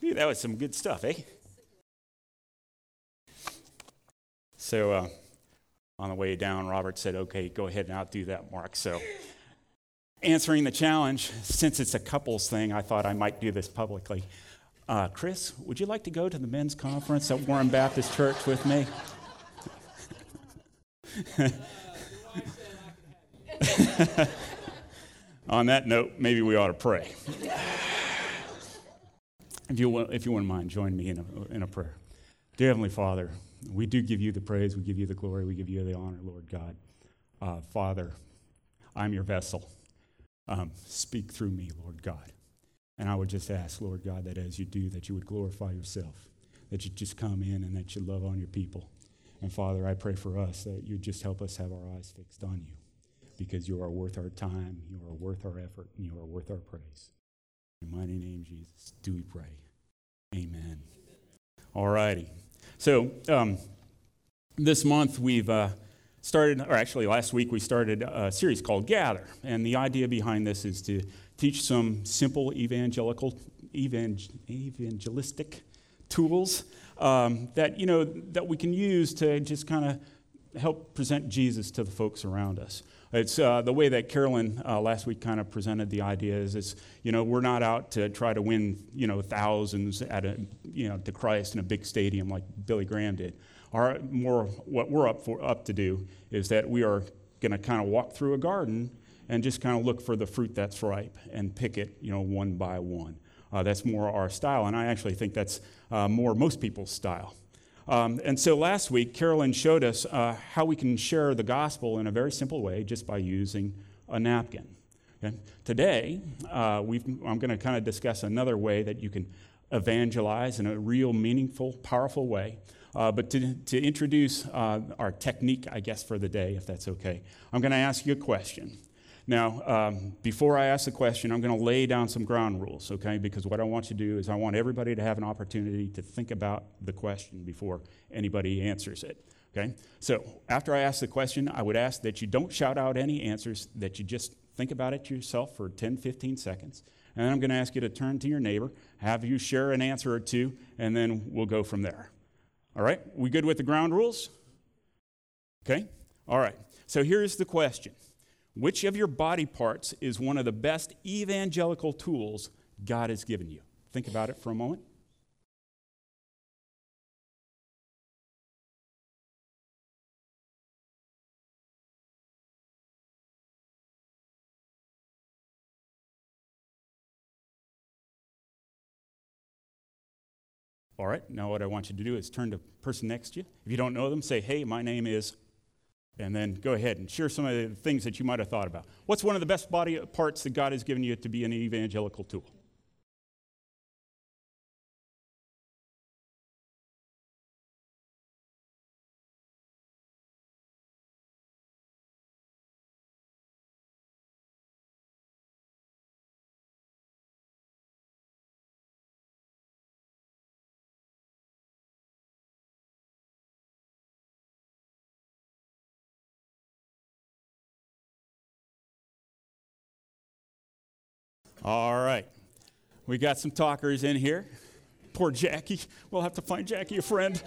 Whew, that was some good stuff, eh? So on the way down, Robert said, okay, go ahead and outdo that, Mark. So answering the challenge, since it's a couples thing, I thought I might do this publicly. Chris, would you like to go to the men's conference at Warren Baptist Church with me? On that note, maybe we ought to pray. If you wouldn't mind, join me in a prayer. Dear Heavenly Father, we do give you the praise, we give you the glory, we give you the honor, Lord God. Father, I'm your vessel. Speak through me, Lord God. And I would just ask, Lord God, that as you do, that you would glorify yourself, that you just come in and that you love on your people. And Father, I pray for us that you just help us have our eyes fixed on you, because you are worth our time, you are worth our effort, and you are worth our praise. In your mighty name, Jesus, do we pray. Amen. All righty. So this month we've started, or actually last week we started a series called Gather. And the idea behind this is to teach some simple evangelistic tools that we can use to just kind of help present Jesus to the folks around us. It's the way that Carolyn last week kind of presented the idea is we're not out to try to win, thousands to Christ in a big stadium like Billy Graham did. What we're up to do is that we are going to kind of walk through a garden and just kind of look for the fruit that's ripe and pick it, one by one. That's more our style, and I actually think that's more most people's style. And so last week, Carolyn showed us how we can share the gospel in a very simple way just by using a napkin. Okay? Today, I'm going to kind of discuss another way that you can evangelize in a real, meaningful, powerful way. But to introduce our technique, I guess, for the day, if that's okay, I'm going to ask you a question. Now, before I ask the question, I'm going to lay down some ground rules, okay? Because what I want you to do is I want everybody to have an opportunity to think about the question before anybody answers it, okay? So after I ask the question, I would ask that you don't shout out any answers, that you just think about it yourself for 10, 15 seconds. And then I'm going to ask you to turn to your neighbor, have you share an answer or two, and then we'll go from there. All right? We good with the ground rules? Okay? All right. So here's the question. Which of your body parts is one of the best evangelical tools God has given you? Think about it for a moment. All right, now what I want you to do is turn to the person next to you. If you don't know them, say, hey, my name is... And then go ahead and share some of the things that you might have thought about. What's one of the best body parts that God has given you to be an evangelical tool? All right. We got some talkers in here. Poor Jackie. We'll have to find Jackie a friend.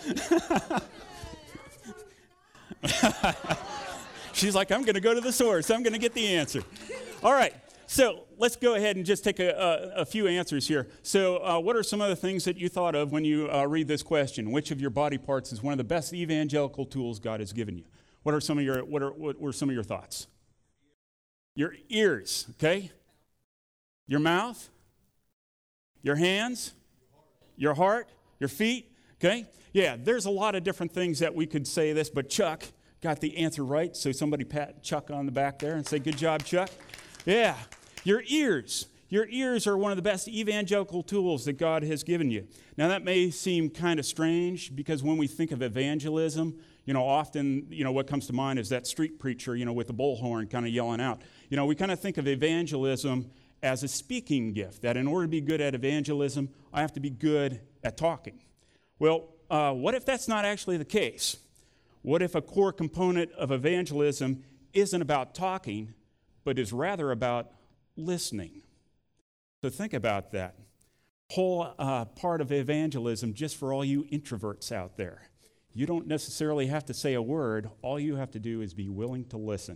She's like, I'm going to go to the source. I'm going to get the answer. All right. So let's go ahead and just take a few answers here. So what are some of the things that you thought of when you read this question? Which of your body parts is one of the best evangelical tools God has given you? What were some of your thoughts? Your ears, okay? Your mouth, your hands, your heart, your feet, okay? Yeah, there's a lot of different things that we could say this, but Chuck got the answer right, so somebody pat Chuck on the back there and say, good job, Chuck. Yeah, your ears. Your ears are one of the best evangelical tools that God has given you. Now, that may seem kind of strange because when we think of evangelism, often, what comes to mind is that street preacher, with the bullhorn kind of yelling out. We kind of think of evangelism as a speaking gift, that in order to be good at evangelism, I have to be good at talking. Well, what if that's not actually the case? What if a core component of evangelism isn't about talking, but is rather about listening? So think about that. whole part of evangelism just for all you introverts out there. You don't necessarily have to say a word. All you have to do is be willing to listen.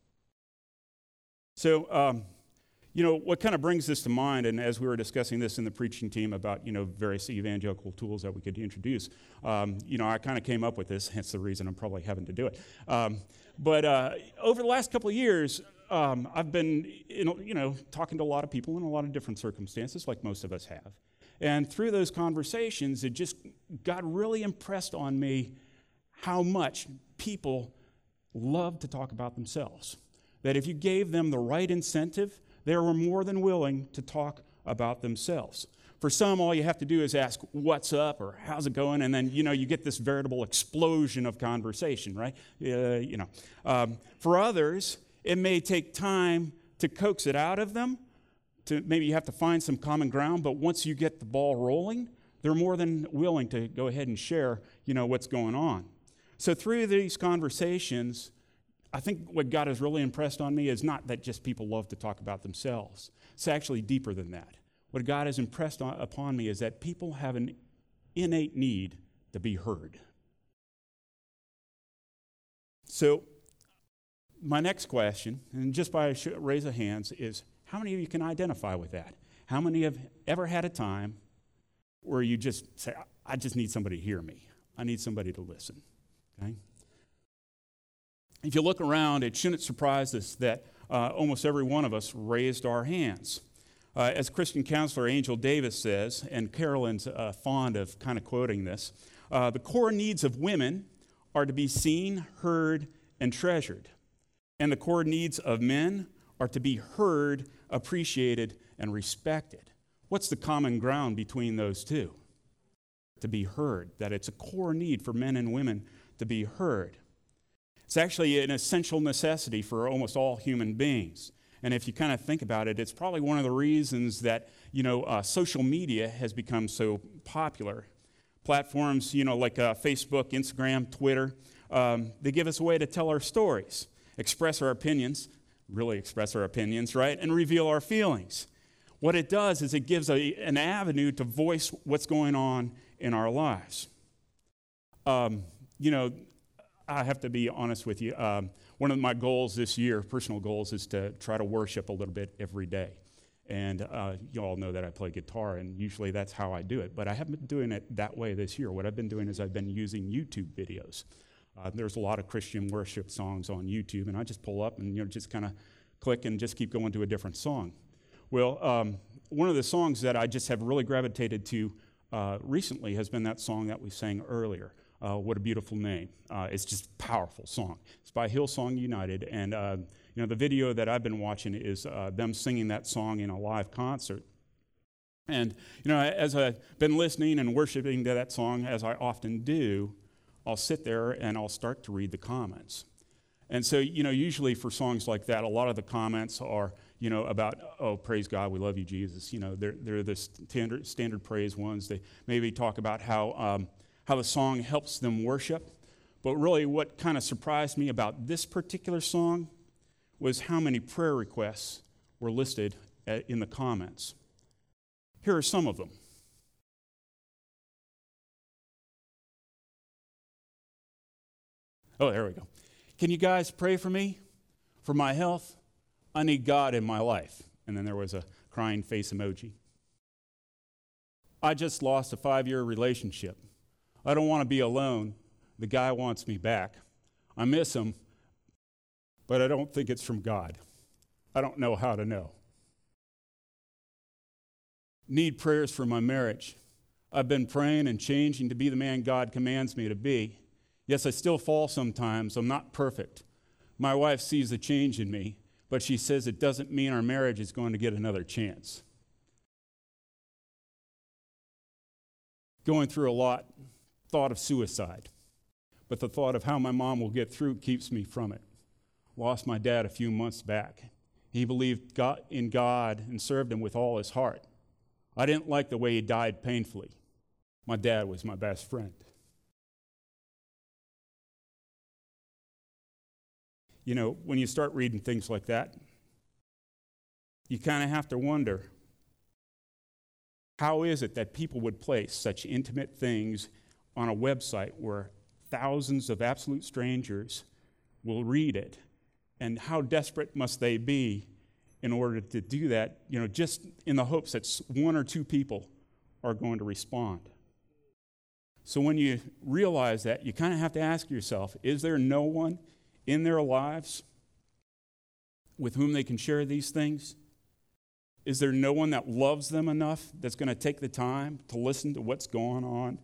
So, what kind of brings this to mind, and as we were discussing this in the preaching team about, various evangelical tools that we could introduce, I kind of came up with this, hence the reason I'm probably having to do it. But over the last couple of years, I've been, talking to a lot of people in a lot of different circumstances, like most of us have. And through those conversations, it just got really impressed on me how much people love to talk about themselves. That if you gave them the right incentive, they were more than willing to talk about themselves. For some, all you have to do is ask, what's up, or how's it going? And then, you get this veritable explosion of conversation, right? For others, it may take time to coax it out of them. Maybe you have to find some common ground, but once you get the ball rolling, they're more than willing to go ahead and share, what's going on. So through these conversations, I think what God has really impressed on me is not that just people love to talk about themselves. It's actually deeper than that. What God has impressed upon me is that people have an innate need to be heard. So my next question, and just by a raise of hands, is how many of you can identify with that? How many have ever had a time where you just say, I just need somebody to hear me. I need somebody to listen. Okay? If you look around, it shouldn't surprise us that almost every one of us raised our hands. As Christian counselor Angel Davis says, and Carolyn's fond of kind of quoting this, the core needs of women are to be seen, heard, and treasured. And the core needs of men are to be heard, appreciated, and respected. What's the common ground between those two? To be heard, that it's a core need for men and women to be heard. It's actually an essential necessity for almost all human beings. And if you kind of think about it, it's probably one of the reasons that, social media has become so popular. Platforms, like Facebook, Instagram, Twitter, they give us a way to tell our stories, express our opinions, really express our opinions, right, and reveal our feelings. What it does is it gives an avenue to voice what's going on in our lives. I have to be honest with you. One of my goals this year, personal goals, is to try to worship a little bit every day. And you all know that I play guitar, and usually that's how I do it. But I haven't been doing it that way this year. What I've been doing is I've been using YouTube videos. There's a lot of Christian worship songs on YouTube, and I just pull up and just kind of click and just keep going to a different song. Well, one of the songs that I just have really gravitated to recently has been that song that we sang earlier, What a Beautiful Name. It's just a powerful song. It's by Hillsong United, and the video that I've been watching is them singing that song in a live concert. And as I've been listening and worshiping to that song, as I often do, I'll sit there and I'll start to read the comments. And so, usually for songs like that, a lot of the comments are, about, oh, praise God, we love you, Jesus. They're the standard praise ones. They maybe talk about how the song helps them worship. But really what kind of surprised me about this particular song was how many prayer requests were listed in the comments. Here are some of them. Oh, there we go. Can you guys pray for me? For my health? I need God in my life. And then there was a crying face emoji. I just lost a 5-year relationship. I don't want to be alone. The guy wants me back. I miss him, but I don't think it's from God. I don't know how to know. Need prayers for my marriage. I've been praying and changing to be the man God commands me to be. Yes, I still fall sometimes. I'm not perfect. My wife sees a change in me, but she says it doesn't mean our marriage is going to get another chance. Going through a lot, thought of suicide, but the thought of how my mom will get through keeps me from it. Lost my dad a few months back. He believed in God and served him with all his heart. I didn't like the way he died painfully. My dad was my best friend. When you start reading things like that, you kind of have to wonder, How is it that people would place such intimate things on a website where thousands of absolute strangers will read it? And how desperate must they be in order to do that, just in the hopes that one or two people are going to respond? So when you realize that, you kind of have to ask yourself, is there no one in their lives with whom they can share these things? Is there no one that loves them enough that's going to take the time to listen to what's going on?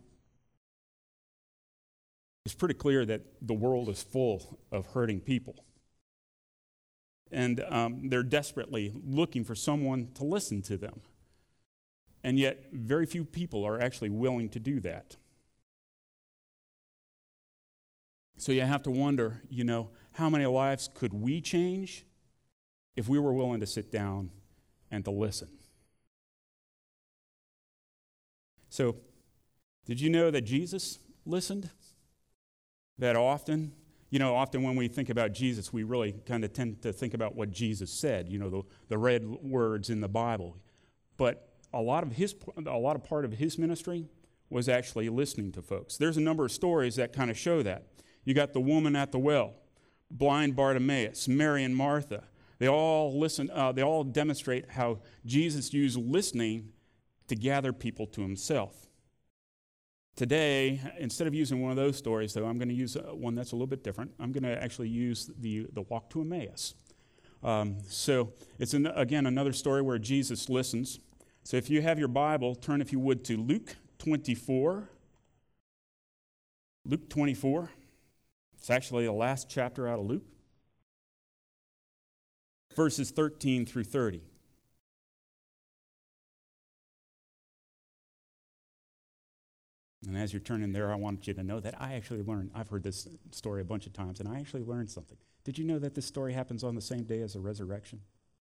It's pretty clear that the world is full of hurting people. And they're desperately looking for someone to listen to them. And yet, very few people are actually willing to do that. So you have to wonder, how many lives could we change if we were willing to sit down and to listen? So, did you know that Jesus listened? That often when we think about Jesus, we really kind of tend to think about what Jesus said, the red words in the Bible. But a lot of part of his ministry was actually listening to folks. There's a number of stories that kind of show that. You got the woman at the well, blind Bartimaeus, Mary and Martha. They all demonstrate how Jesus used listening to gather people to himself. Today, instead of using one of those stories, though, I'm going to use one that's a little bit different. I'm going to actually use the walk to Emmaus. So it's, again, another story where Jesus listens. So if you have your Bible, turn, if you would, to Luke 24. Luke 24. It's actually the last chapter out of Luke. Verses 13 through 30. And as you're turning there, I want you to know that I've heard this story a bunch of times, and I actually learned something. Did you know that this story happens on the same day as the resurrection?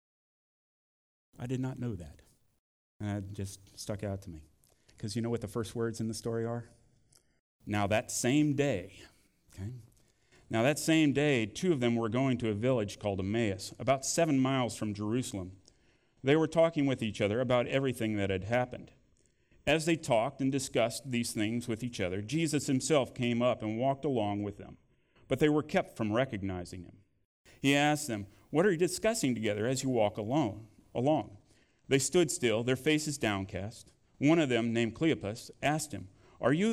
I did not know that. And it just stuck out to me. Because you know what the first words in the story are? Now that same day, okay? Now that same day, two of them were going to a village called Emmaus, about 7 miles from Jerusalem. They were talking with each other about everything that had happened. As they talked and discussed these things with each other, Jesus himself came up and walked along with them, but they were kept from recognizing him. He asked them, "What are you discussing together as you walk along?" They stood still, their faces downcast. One of them, named Cleopas, asked him, Are you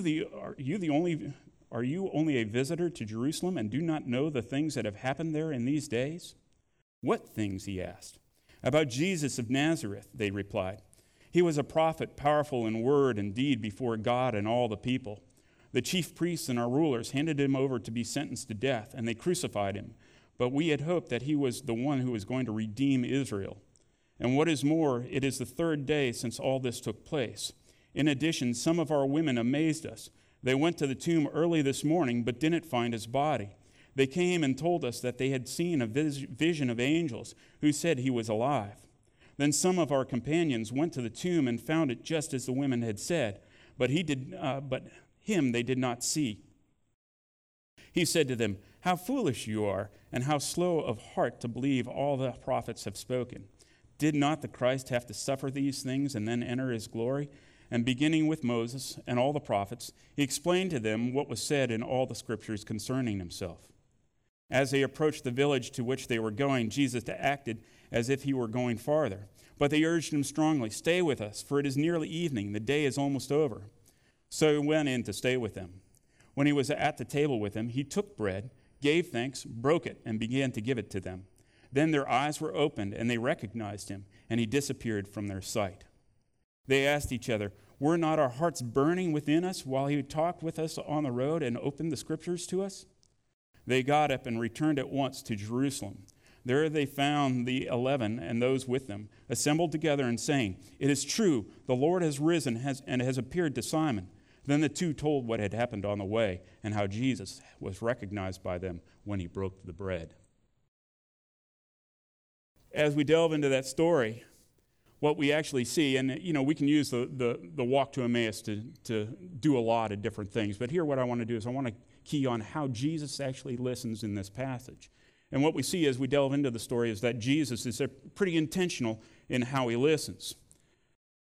only a visitor to Jerusalem and do not know the things that have happened there in these days?" "What things?" he asked. "About Jesus of Nazareth," they replied. "He was a prophet, powerful in word and deed before God and all the people. The chief priests and our rulers handed him over to be sentenced to death, and they crucified him. But we had hoped that he was the one who was going to redeem Israel. And what is more, it is the third day since all this took place. In addition, some of our women amazed us. They went to the tomb early this morning, but didn't find his body. They came and told us that they had seen a vision of angels who said he was alive. Then some of our companions went to the tomb and found it just as the women had said, but him they did not see." He said to them, "How foolish you are, and how slow of heart to believe all the prophets have spoken. Did not the Christ have to suffer these things and then enter his glory?" And beginning with Moses and all the prophets, he explained to them what was said in all the scriptures concerning himself. As they approached the village to which they were going, Jesus acted as if he were going farther. But they urged him strongly, "Stay with us, for it is nearly evening. The day is almost over." So he went in to stay with them. When he was at the table with them, he took bread, gave thanks, broke it, and began to give it to them. Then their eyes were opened, and they recognized him, and he disappeared from their sight. They asked each other, "Were not our hearts burning within us while he talked with us on the road and opened the scriptures to us?" They got up and returned at once to Jerusalem. There they found the 11 and those with them, assembled together and saying, "It is true, the Lord has risen and has appeared to Simon." Then the two told what had happened on the way and how Jesus was recognized by them when he broke the bread. As we delve into that story, what we actually see, and we can use the walk to Emmaus to do a lot of different things, but here what I want to do is I want to key on how Jesus actually listens in this passage. And what we see as we delve into the story is that Jesus is pretty intentional in how he listens.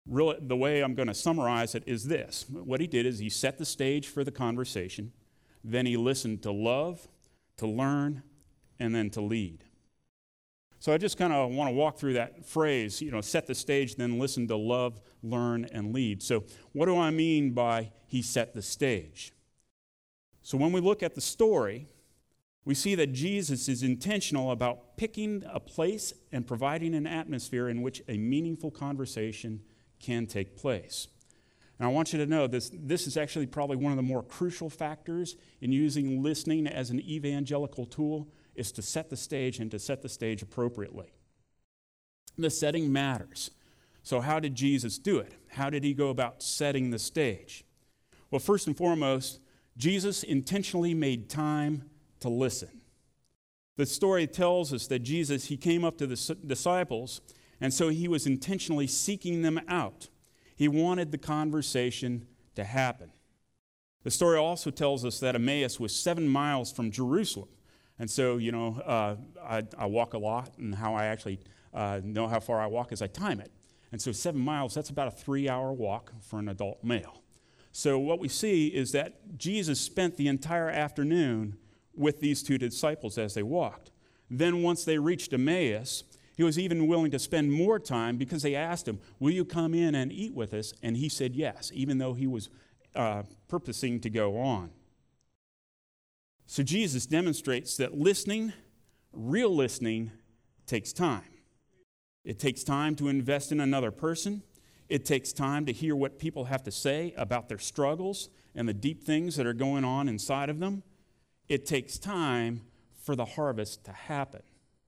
Really, the way I'm going to summarize it is this. What he did is he set the stage for the conversation, then he listened to love, to learn, and then to lead. So I just kind of want to walk through that phrase, set the stage, then listen to love, learn, and lead. So what do I mean by he set the stage? So when we look at the story, we see that Jesus is intentional about picking a place and providing an atmosphere in which a meaningful conversation can take place. And I want you to know this is actually probably one of the more crucial factors in using listening as an evangelical tool, is to set the stage and to set the stage appropriately. The setting matters. So how did Jesus do it? How did he go about setting the stage? Well, first and foremost, Jesus intentionally made time to listen. The story tells us that Jesus, he came up to the disciples, and so he was intentionally seeking them out. He wanted the conversation to happen. The story also tells us that Emmaus was 7 miles from Jerusalem. And so, I walk a lot, and how I actually know how far I walk is I time it. And so 7 miles, that's about a 3-hour walk for an adult male. So what we see is that Jesus spent the entire afternoon with these two disciples as they walked. Then once they reached Emmaus, he was even willing to spend more time because they asked him, "Will you come in and eat with us?" And he said yes, even though he was purposing to go on. So Jesus demonstrates that listening, real listening, takes time. It takes time to invest in another person. It takes time to hear what people have to say about their struggles and the deep things that are going on inside of them. It takes time for the harvest to happen.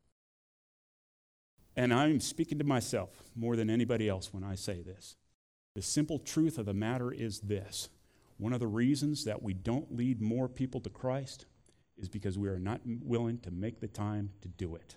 And I'm speaking to myself more than anybody else when I say this. The simple truth of the matter is this. One of the reasons that we don't lead more people to Christ is because we are not willing to make the time to do it.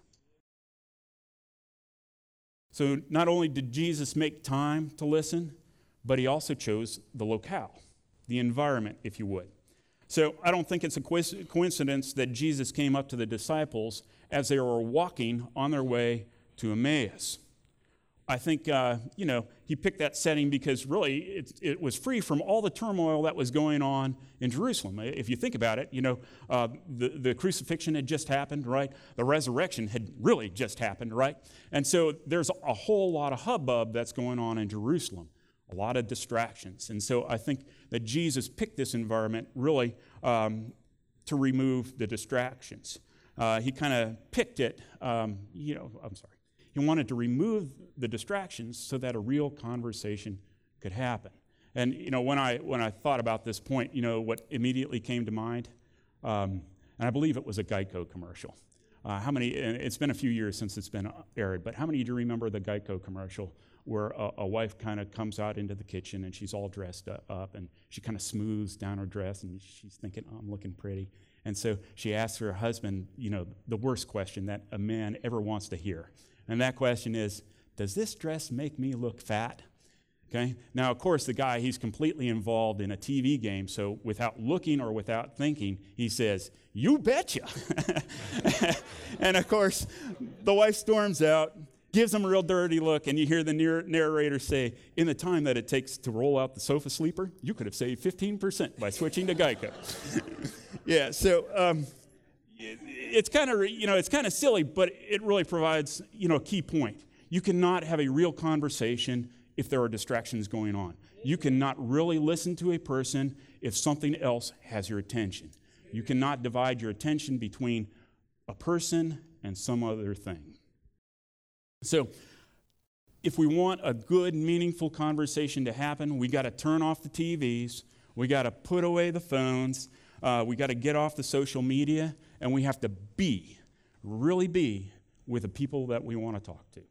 So not only did Jesus make time to listen, but he also chose the locale, the environment, if you would. So I don't think it's a coincidence that Jesus came up to the disciples as they were walking on their way to Emmaus. I think, he picked that setting because really it was free from all the turmoil that was going on in Jerusalem. If you think about it, the crucifixion had just happened, right? The resurrection had really just happened, right? And so there's a whole lot of hubbub that's going on in Jerusalem, a lot of distractions. And so I think that Jesus picked this environment really to remove the distractions. He kind of picked it, He wanted to remove the distractions so that a real conversation could happen. And when I thought about this point, what immediately came to mind, and I believe it was a Geico commercial. How many? It's been a few years since it's been aired, but how many do you remember the Geico commercial where a wife kind of comes out into the kitchen and she's all dressed up and she kind of smooths down her dress and she's thinking, "Oh, I'm looking pretty." And so she asks her husband, the worst question that a man ever wants to hear. And that question is, does this dress make me look fat? Okay. Now, of course, the guy, he's completely involved in a TV game, so without looking or without thinking, he says, "You betcha." And, of course, the wife storms out, gives him a real dirty look, and you hear the narrator say, "In the time that it takes to roll out the sofa sleeper, you could have saved 15% by switching to Geico." Yeah, so it's kind of silly, but it really provides, a key point. You cannot have a real conversation if there are distractions going on. You cannot really listen to a person if something else has your attention. You cannot divide your attention between a person and some other thing. So if we want a good, meaningful conversation to happen, we got to turn off the TVs, we got to put away the phones, we got to get off the social media, and we have to really be with the people that we want to talk to.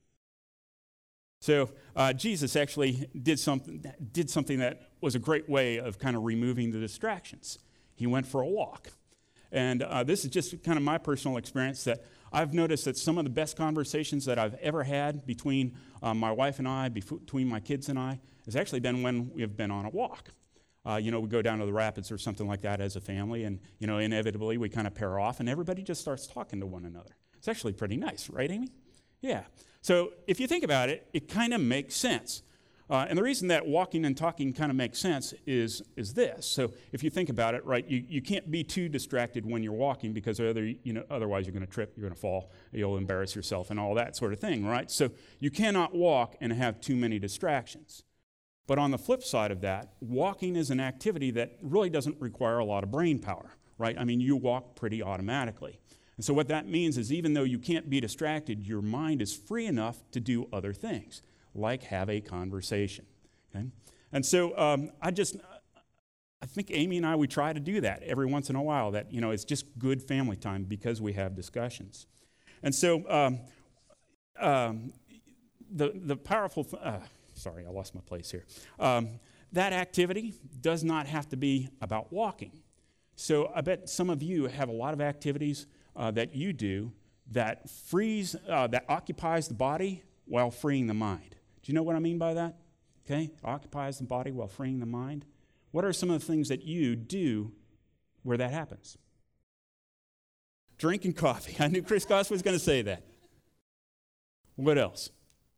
So Jesus actually did something that was a great way of kind of removing the distractions. He went for a walk. And this is just kind of my personal experience that I've noticed that some of the best conversations that I've ever had between my wife and I, between my kids and I, has actually been when we have been on a walk. We go down to the rapids or something like that as a family, and, inevitably we kind of pair off, and everybody just starts talking to one another. It's actually pretty nice, right, Amy? Yeah. So if you think about it, it kind of makes sense. And the reason that walking and talking kind of makes sense is this. So if you think about it, right, you can't be too distracted when you're walking because otherwise you're going to trip, you're going to fall, you'll embarrass yourself and all that sort of thing, right? So you cannot walk and have too many distractions. But on the flip side of that, walking is an activity that really doesn't require a lot of brain power, right? I mean, you walk pretty automatically. And so what that means is even though you can't be distracted, your mind is free enough to do other things, like have a conversation. Okay? And so I think Amy and I, we try to do that every once in a while, that, it's just good family time because we have discussions. And so the powerful, sorry, I lost my place here. That activity does not have to be about walking. So I bet some of you have a lot of activities that you do that occupies the body while freeing the mind. Do you know what I mean by that? Okay, occupies the body while freeing the mind. What are some of the things that you do where that happens? Drinking coffee. I knew Chris Goss was going to say that. What else?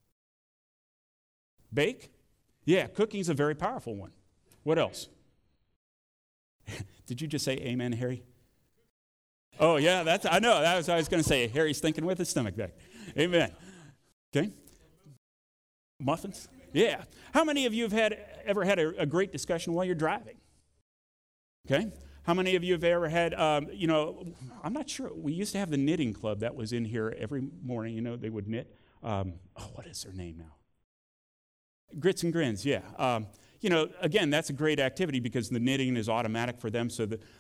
Bake? Yeah, cooking's a very powerful one. What else? Did you just say amen, Harry? Oh, yeah, I know. That was what I was going to say. Harry's thinking with his stomach back. Amen. Okay. Muffins? Yeah. How many of you have ever had a great discussion while you're driving? Okay. How many of you have ever had, I'm not sure. We used to have the knitting club that was in here every morning. They would knit. What is their name now? Grits and Grins, yeah. Again, that's a great activity because the knitting is automatic for them, so that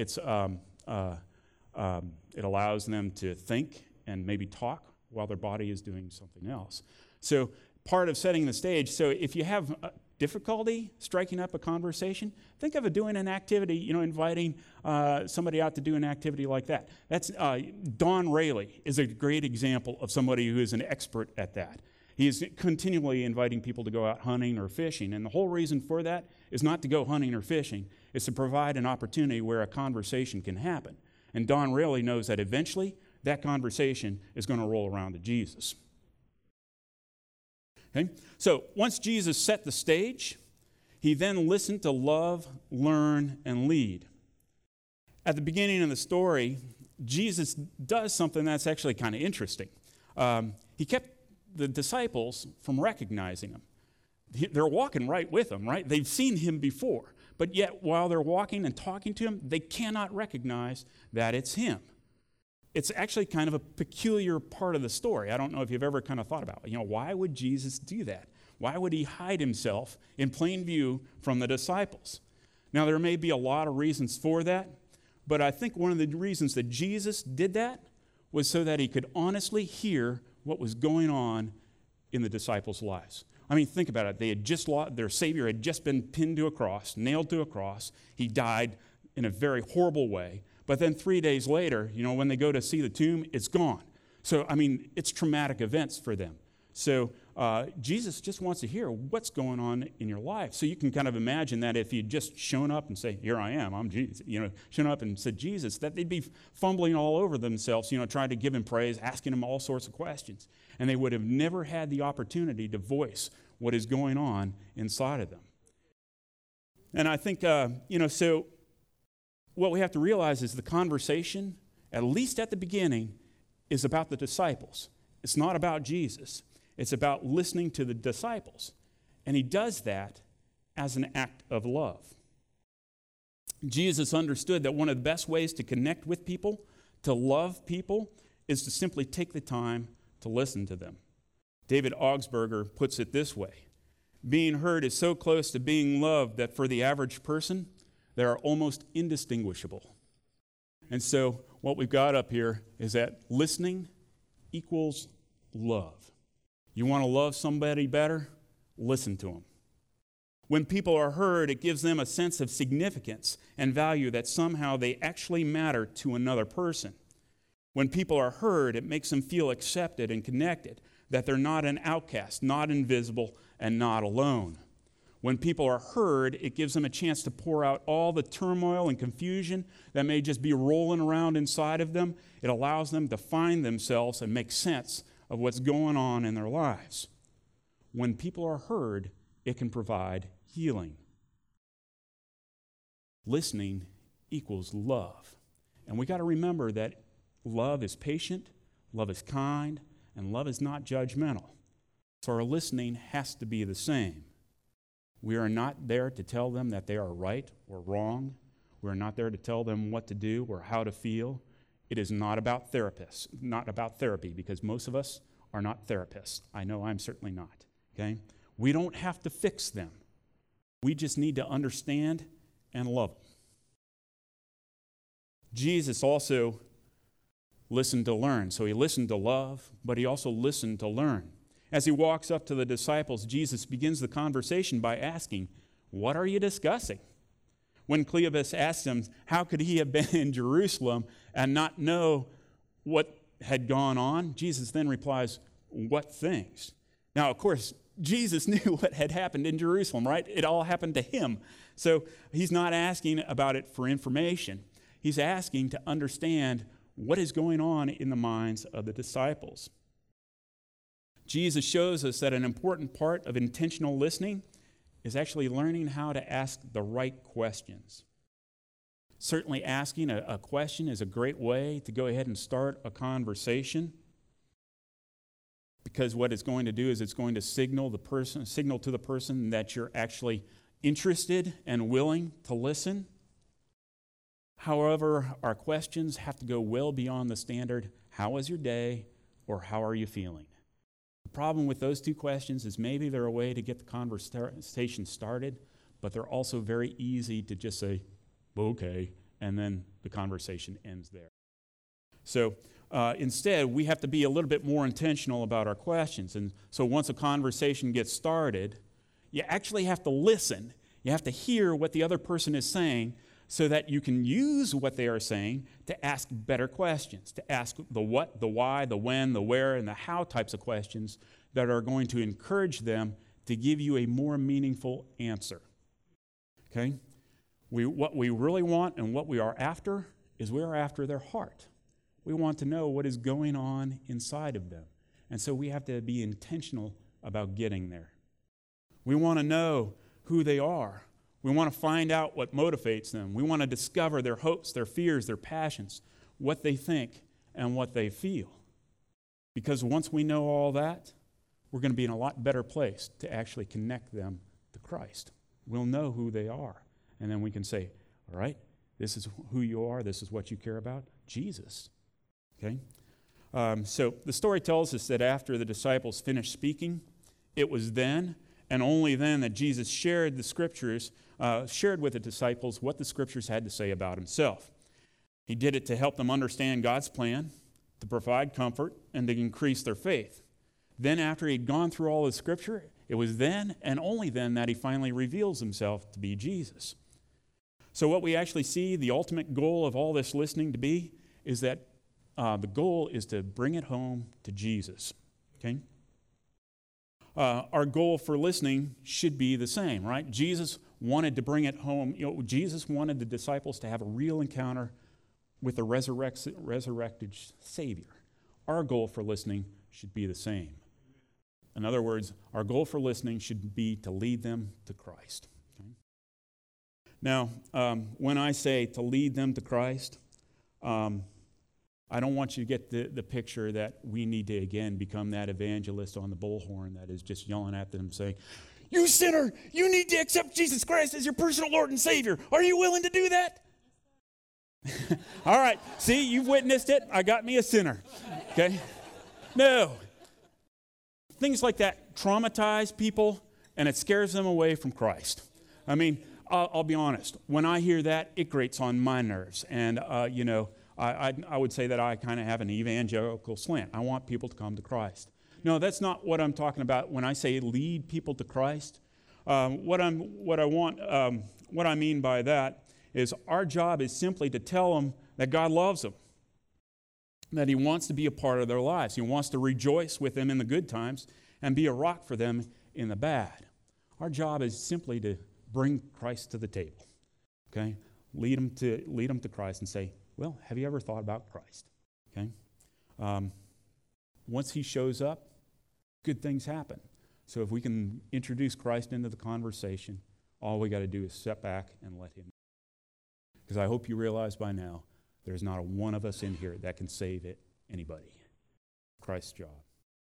it allows them to think and maybe talk while their body is doing something else. So part of setting the stage, so if you have difficulty striking up a conversation, think of doing an activity, inviting somebody out to do an activity like that. That's Don Rayleigh is a great example of somebody who is an expert at that. He is continually inviting people to go out hunting or fishing, and the whole reason for that is not to go hunting or fishing, it's to provide an opportunity where a conversation can happen. And Don Rayleigh knows that eventually that conversation is going to roll around to Jesus. Okay? So once Jesus set the stage, he then listened to love, learn, and lead. At the beginning of the story, Jesus does something that's actually kind of interesting. He kept the disciples from recognizing him. They're walking right with him, right? They've seen him before. But yet, while they're walking and talking to him, they cannot recognize that it's him. It's actually kind of a peculiar part of the story. I don't know if you've ever kind of thought about it. Why would Jesus do that? Why would he hide himself in plain view from the disciples? Now, there may be a lot of reasons for that, but I think one of the reasons that Jesus did that was so that he could honestly hear what was going on in the disciples' lives. I mean, think about it. They had just lost, their Savior had just been pinned to a cross, nailed to a cross. He died in a very horrible way. But then 3 days later, when they go to see the tomb, it's gone. So, I mean, it's traumatic events for them. So Jesus just wants to hear what's going on in your life. So you can kind of imagine that if you'd just shown up and say, here I am, I'm Jesus, shown up and said Jesus, that they'd be fumbling all over themselves, trying to give him praise, asking him all sorts of questions. And they would have never had the opportunity to voice what is going on inside of them. And I think, so what we have to realize is the conversation, at least at the beginning, is about the disciples. It's not about Jesus. It's about listening to the disciples. And he does that as an act of love. Jesus understood that one of the best ways to connect with people, to love people, is to simply take the time to listen to them. David Augsburger puts it this way: being heard is so close to being loved that for the average person, they are almost indistinguishable. And so what we've got up here is that listening equals love. You want to love somebody better? Listen to them. When people are heard, it gives them a sense of significance and value that somehow they actually matter to another person. When people are heard, it makes them feel accepted and connected, that they're not an outcast, not invisible, and not alone. When people are heard, it gives them a chance to pour out all the turmoil and confusion that may just be rolling around inside of them. It allows them to find themselves and make sense of what's going on in their lives. When people are heard, it can provide healing. Listening equals love. And we got to remember that love is patient, love is kind, and love is not judgmental. So our listening has to be the same. We are not there to tell them that they are right or wrong. We are not there to tell them what to do or how to feel. It is not about therapists, not about therapy, because most of us are not therapists. I know I'm certainly not. Okay? We don't have to fix them. We just need to understand and love them. Jesus also listened to learn. So he listened to love, but he also listened to learn. As he walks up to the disciples, Jesus begins the conversation by asking, "What are you discussing?" When Cleopas asked him, how could he have been in Jerusalem and not know what had gone on, Jesus then replies, "What things?" Now, of course, Jesus knew what had happened in Jerusalem, right? It all happened to him. So he's not asking about it for information. He's asking to understand what is going on in the minds of the disciples. Jesus shows us that an important part of intentional listening is actually learning how to ask the right questions. Certainly asking a question is a great way to go ahead and start a conversation, because what it's going to do is it's going to signal to the person that you're actually interested and willing to listen. However, our questions have to go well beyond the standard, "How was your day?" or "How are you feeling?" The problem with those two questions is maybe they're a way to get the conversation started, but they're also very easy to just say, "Okay," and then the conversation ends there. So instead, we have to be a little bit more intentional about our questions. And so once a conversation gets started, you actually have to listen. You have to hear what the other person is saying so that you can use what they are saying to ask better questions, to ask the what, the why, the when, the where, and the how types of questions that are going to encourage them to give you a more meaningful answer. Okay? What we really want and what we are after is we are after their heart. We want to know what is going on inside of them. And so we have to be intentional about getting there. We want to know who they are. We want to find out what motivates them. We want to discover their hopes, their fears, their passions, what they think, and what they feel. Because once we know all that, we're going to be in a lot better place to actually connect them to Christ. We'll know who they are. And then we can say, all right, this is who you are. This is what you care about. Jesus. Okay? So the story tells us that after the disciples finished speaking, it was then and only then that Jesus shared the scriptures, shared with the disciples what the scriptures had to say about himself. He did it to help them understand God's plan, to provide comfort, and to increase their faith. Then after he'd gone through all the scripture, it was then and only then that he finally reveals himself to be Jesus. So what we actually see, the ultimate goal of all this listening to be, is that the goal is to bring it home to Jesus. Okay? Our goal for listening should be the same, right? Jesus wanted to bring it home. Jesus wanted the disciples to have a real encounter with the resurrected Savior. Our goal for listening should be the same. In other words, our goal for listening should be to lead them to Christ. Okay? Now, when I say to lead them to Christ, I don't want you to get the picture that we need to, again, become that evangelist on the bullhorn that is just yelling at them saying, "You sinner, you need to accept Jesus Christ as your personal Lord and Savior. Are you willing to do that?" All right, see, you've witnessed it. I got me a sinner. Okay? No. Things like that traumatize people, and it scares them away from Christ. I mean, I'll be honest. When I hear that, it grates on my nerves. And, I would say that I kind of have an evangelical slant. I want people to come to Christ. No, that's not what I'm talking about when I say lead people to Christ. What I mean by that is our job is simply to tell them that God loves them, that he wants to be a part of their lives. He wants to rejoice with them in the good times and be a rock for them in the bad. Our job is simply to bring Christ to the table. Okay? Lead them to Christ and say, well, have you ever thought about Christ? Okay? Once he shows up, good things happen. So if we can introduce Christ into the conversation, all we got to do is step back and let him. Because I hope you realize by now, there's not a one of us in here that can save anybody. Christ's job.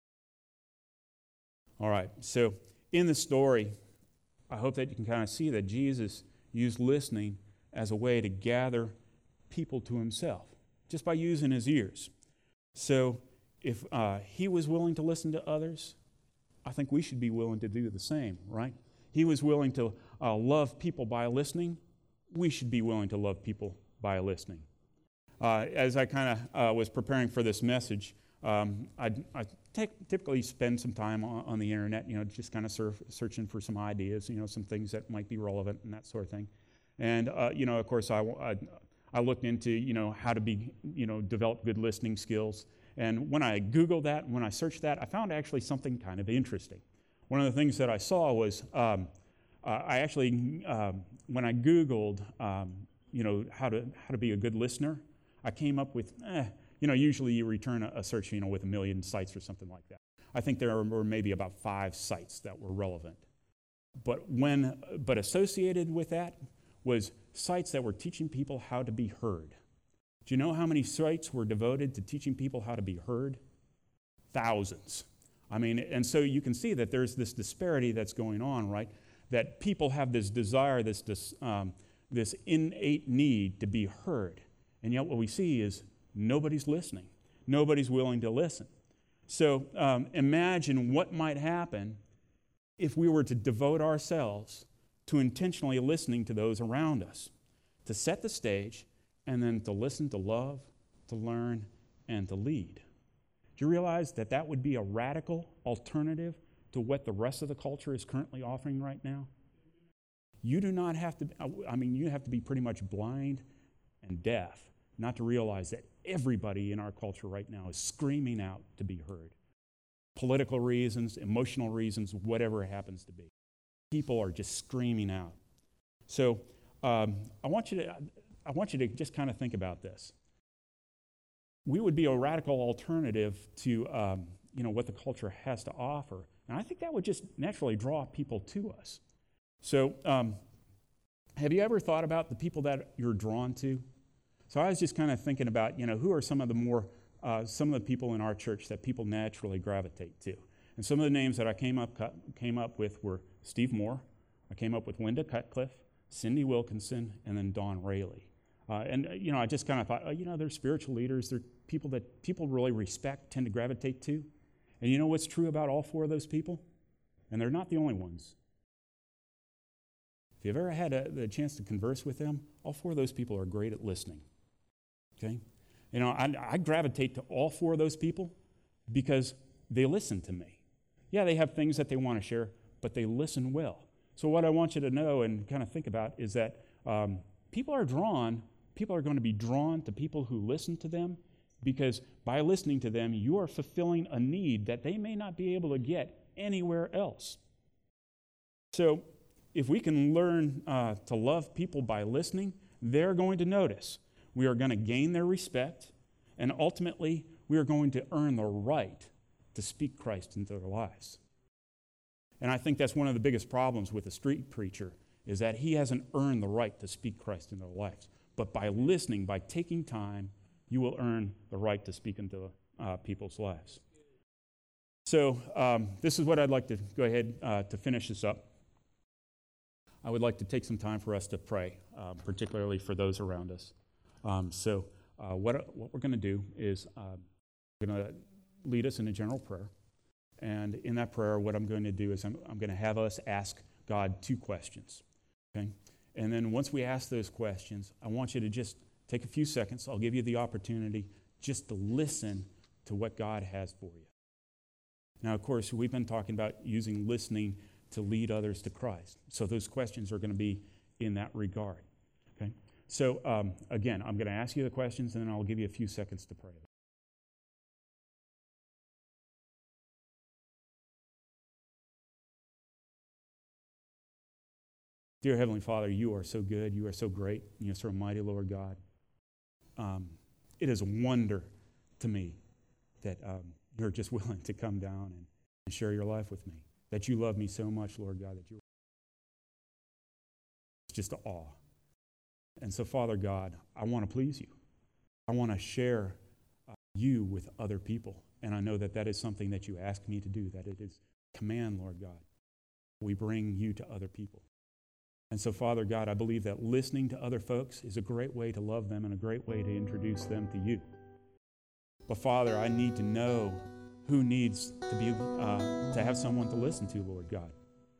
All right, so in the story, I hope that you can kind of see that Jesus used listening as a way to gather people to himself, just by using his ears. So if he was willing to listen to others, I think we should be willing to do the same, right? He was willing to love people by listening. We should be willing to love people by listening. As I kind of was preparing for this message, I typically spend some time on the internet, just kind of searching for some ideas, some things that might be relevant and that sort of thing. And, of course, I looked into, how to be, develop good listening skills. And when I Googled that, when I searched that, I found actually something kind of interesting. One of the things that I saw was I actually, when I Googled, how to be a good listener, I came up with, usually you return a search, with 1 million sites or something like that. I think there were maybe about 5 sites that were relevant. But associated with that was sites that were teaching people how to be heard. Do you know how many sites were devoted to teaching people how to be heard? Thousands. And so you can see that there's this disparity that's going on, right? That people have this desire, this innate need to be heard. And yet what we see is nobody's listening. Nobody's willing to listen. So imagine what might happen if we were to devote ourselves to intentionally listening to those around us, to set the stage, and then to listen, to love, to learn, and to lead. Do you realize that that would be a radical alternative to what the rest of the culture is currently offering right now? You do not have to, you have to be pretty much blind and deaf not to realize that everybody in our culture right now is screaming out to be heard. Political reasons, emotional reasons, whatever it happens to be. People are just screaming out. So I want you to just kind of think about this. We would be a radical alternative to what the culture has to offer. And I think that would just naturally draw people to us. So have you ever thought about the people that you're drawn to? So I was just kind of thinking about, who are some of the people in our church that people naturally gravitate to. And some of the names that I came up with were Steve Moore. I came up with Linda Cutcliffe, Cindy Wilkinson, and then Don Rayleigh. I just kind of thought, they're spiritual leaders. They're people that people really respect, tend to gravitate to. And you know what's true about all 4 of those people? And they're not the only ones. If you've ever had the chance to converse with them, all 4 of those people are great at listening. Okay? I gravitate to all 4 of those people because they listen to me. Yeah, they have things that they want to share, but they listen well. So what I want you to know and kind of think about is that people are going to be drawn to people who listen to them, because by listening to them, you are fulfilling a need that they may not be able to get anywhere else. So if we can learn to love people by listening, they're going to notice. We are going to gain their respect, and ultimately, we are going to earn the right to speak Christ into their lives. And I think that's one of the biggest problems with a street preacher, is that he hasn't earned the right to speak Christ in their lives. But by listening, by taking time, you will earn the right to speak into people's lives. So this is what I'd like to go ahead to finish this up. I would like to take some time for us to pray, particularly for those around us. So what we're going to do is we're going to lead us in a general prayer. And in that prayer, what I'm going to do is I'm going to have us ask God 2 questions. Okay? And then once we ask those questions, I want you to just take a few seconds. I'll give you the opportunity just to listen to what God has for you. Now, of course, we've been talking about using listening to lead others to Christ. So those questions are going to be in that regard. Okay? So again, I'm going to ask you the questions, and then I'll give you a few seconds to pray. Dear Heavenly Father, you are so good, you are so great, and you're so mighty, Lord God. It is a wonder to me that you're just willing to come down and share your life with me. that you love me so much, Lord God, that you it's just awe. And so, Father God, I want to please you. I want to share you with other people. And I know that that is something that you ask me to do, that it is a command, Lord God. We bring you to other people. And so, Father God, I believe that listening to other folks is a great way to love them and a great way to introduce them to you. But Father, I need to know who needs to be to have someone to listen to, Lord God.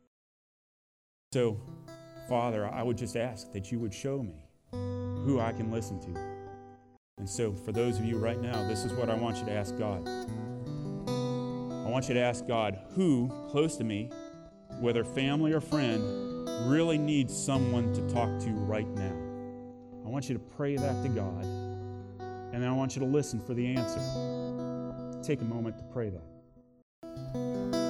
So, Father, I would just ask that you would show me who I can listen to. And so, for those of you right now, this is what I want you to ask God. I want you to ask God who close to me, whether family or friend, really needs someone to talk to right now. I want you to pray that to God, and then I want you to listen for the answer. Take a moment to pray that.